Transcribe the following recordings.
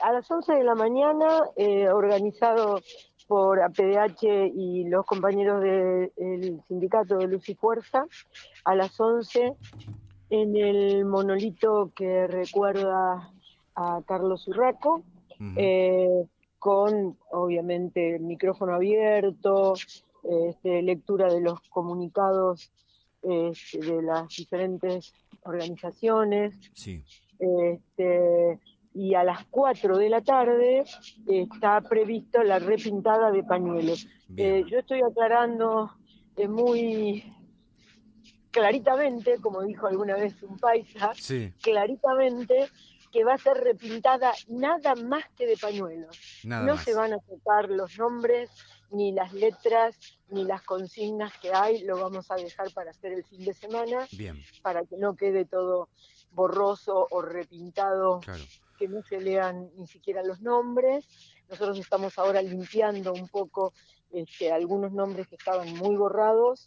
A las 11 de la mañana, organizado por APDH y los compañeros del sindicato de Luz y Fuerza, a las 11 en el monolito que recuerda a Carlos Urraco, Ujú. eh, con obviamente micrófono abierto, lectura de los comunicados de las diferentes organizaciones. Sí, Este, y a las 4 de la tarde está previsto la repintada de pañuelos. bien. Yo estoy aclarando muy claritamente, como dijo alguna vez un paisa, Sí, claritamente que va a ser repintada nada más que de pañuelos. nada No se más. van a tocar los nombres, ni las letras, ni las consignas que hay, lo vamos a dejar para hacer el fin de semana, Bien, para que no quede todo borroso o repintado, claro. que no se lean ni siquiera los nombres. Nosotros estamos ahora limpiando un poco algunos nombres que estaban muy borrados,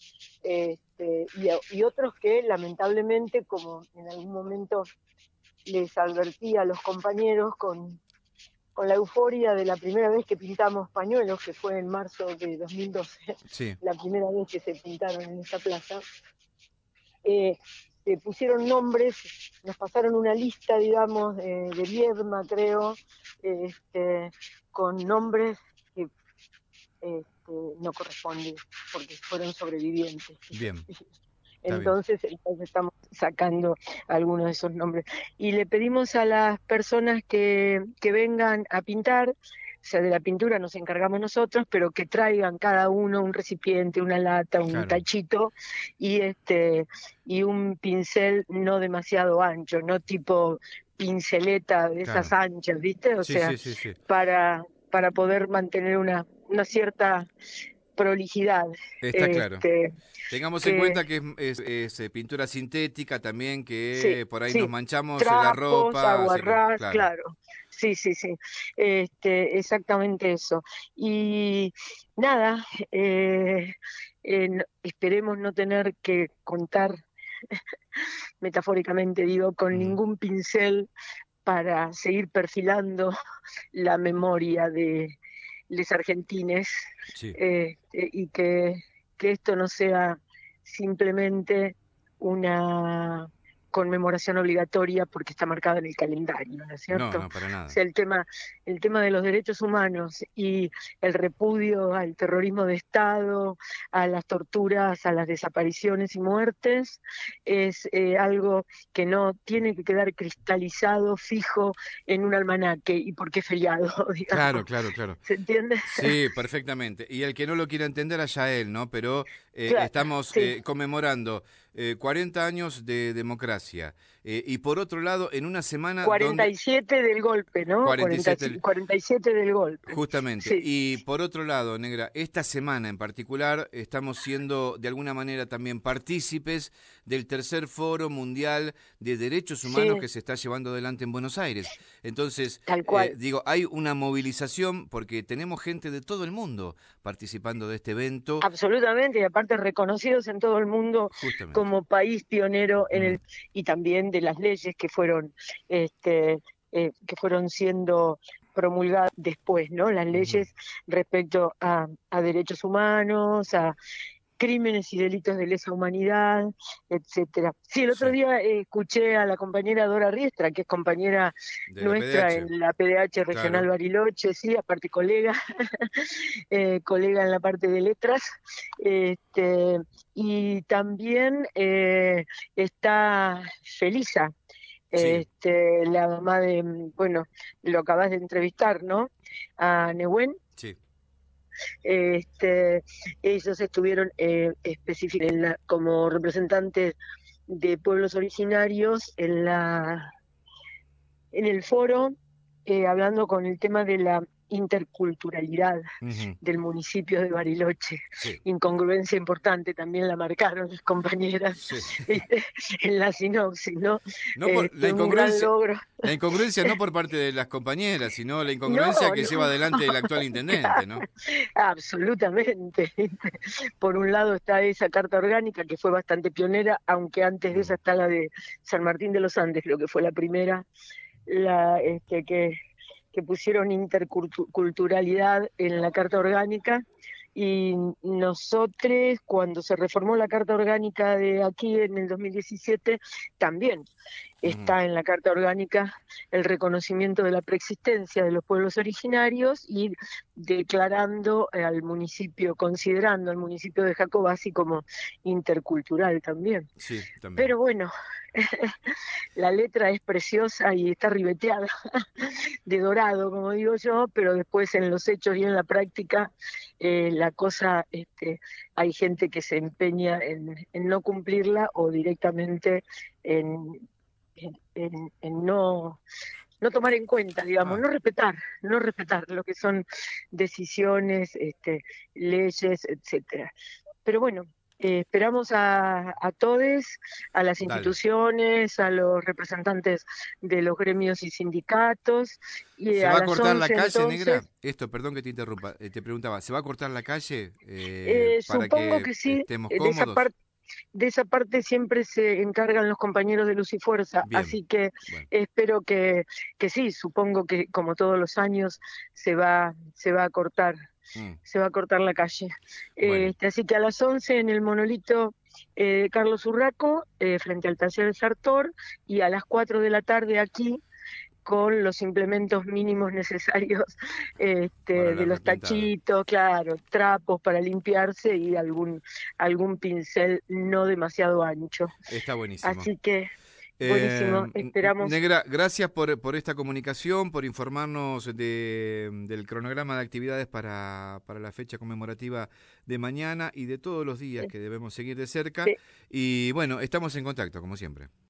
y otros que lamentablemente, como en algún momento les advertí a los compañeros con la euforia de la primera vez que pintamos pañuelos, que fue en marzo de 2012, Sí, la primera vez que se pintaron en esta plaza, eh, se pusieron nombres, nos pasaron una lista, digamos, de Viedma, creo, con nombres que no corresponden, porque fueron sobrevivientes. bien, está bien. Entonces estamos sacando algunos de esos nombres. Y le pedimos a las personas que vengan a pintar, o sea, de la pintura nos encargamos nosotros, pero que traigan cada uno un recipiente, una lata, un Claro. tachito y y un pincel no demasiado ancho, no tipo pinceleta de esas Claro. anchas, ¿viste? O Sí, sea, sí, sí, sí. para poder mantener una cierta prolijidad. Está claro. Este, Tengamos en que cuenta que es pintura sintética también, sí, que por ahí nos sí, manchamos la trapos, ropa, así que, aguarrás, claro. claro, sí, sí, sí, exactamente eso. Y nada, esperemos no tener que contar, metafóricamente digo, con Ujú. ningún pincel para seguir perfilando la memoria de los argentines, Sí. y que esto no sea simplemente una conmemoración obligatoria porque está marcada en el calendario, ¿no es No, cierto? no, para O nada. sea, el tema de los derechos humanos y el repudio al terrorismo de Estado, a las torturas, a las desapariciones y muertes, es algo que no tiene que quedar cristalizado, fijo en un almanaque y porque es feriado, Claro, digamos. claro, claro. ¿Se entiende? Sí, perfectamente. Y el que no lo quiera entender, allá él, ¿no? Pero Claro, estamos sí. conmemorando 40 años de democracia. Y por otro lado, en una semana donde... 47 del golpe, ¿no? 47. 47 del golpe. Justamente. Sí, Y por otro lado, Negra, esta semana en particular estamos siendo de alguna manera también partícipes del tercer Foro Mundial de Derechos Humanos sí, que se está llevando adelante en Buenos Aires. Entonces, tal cual. digo, hay una movilización porque tenemos gente de todo el mundo participando de este evento, Absolutamente, y aparte reconocidos en todo el mundo justamente. como país pionero Mm, y también de las leyes este, que fueron siendo promulgadas después, ¿no? Las ujú. leyes respecto a derechos humanos, a crímenes y delitos de lesa humanidad, etcétera. Sí, el otro Sí, día escuché a la compañera Dora Riestra, que es compañera de la nuestra PDH, en la PDH Regional claro. Bariloche, sí, aparte colega, colega en la parte de letras, este, y también está Felisa, Sí, la mamá de, bueno, lo acabas de entrevistar, ¿no? A Nehuen. sí, este, Ellos estuvieron como representantes de pueblos originarios en el foro, hablando con el tema de la interculturalidad ujú, del municipio de Bariloche. sí, Incongruencia importante, también la marcaron las compañeras, sí. ¿viste? En la sinopsis, ¿no? No por Un gran logro. la incongruencia no por parte de las compañeras, sino la No, incongruencia que no, lleva adelante el actual intendente, claro, ¿no? absolutamente. Por un lado está esa carta orgánica que fue bastante pionera, aunque antes de esa Mm, está la de San Martín de los Andes, creo que fue la primera, la, que que pusieron interculturalidad en la Carta Orgánica, y nosotros, cuando se reformó la Carta Orgánica de aquí en el 2017, también está en la Carta Orgánica el reconocimiento de la preexistencia de los pueblos originarios y declarando al municipio, considerando al municipio de Jacobasi como intercultural también. Sí, también. Pero bueno, la letra es preciosa y está ribeteada de dorado, como digo yo, pero después en los hechos y en la práctica la cosa, hay gente que se empeña en no cumplirla o directamente en, en no tomar en cuenta, digamos, Ah, no respetar lo que son decisiones, leyes, etcétera. Pero bueno, esperamos a todos, a las dale. instituciones, a los representantes de los gremios y sindicatos, y ¿Se a va a las cortar la 11 calle, entonces, negra? Esto, perdón que te interrumpa. Te preguntaba, ¿se va a cortar la calle para supongo que que sí, estemos cómodos? de esa parte siempre se encargan los compañeros de Luz y Fuerza, Bien. así que Bueno. espero que sí, supongo que como todos los años se va a cortar, Mm, se va a cortar la calle. bueno. Así que a las 11 en el monolito Carlos Urraco, frente al taller Sartor, y a las 4 de la tarde aquí con los implementos mínimos necesarios, Para la de los repintada. tachitos, claro, trapos para limpiarse y algún pincel no demasiado ancho. Está buenísimo. Así que, buenísimo, esperamos. Negra, gracias por esta comunicación, por informarnos del cronograma de actividades para la fecha conmemorativa de mañana y de todos los días eh, que debemos seguir de cerca. eh, Y bueno, estamos en contacto, como siempre.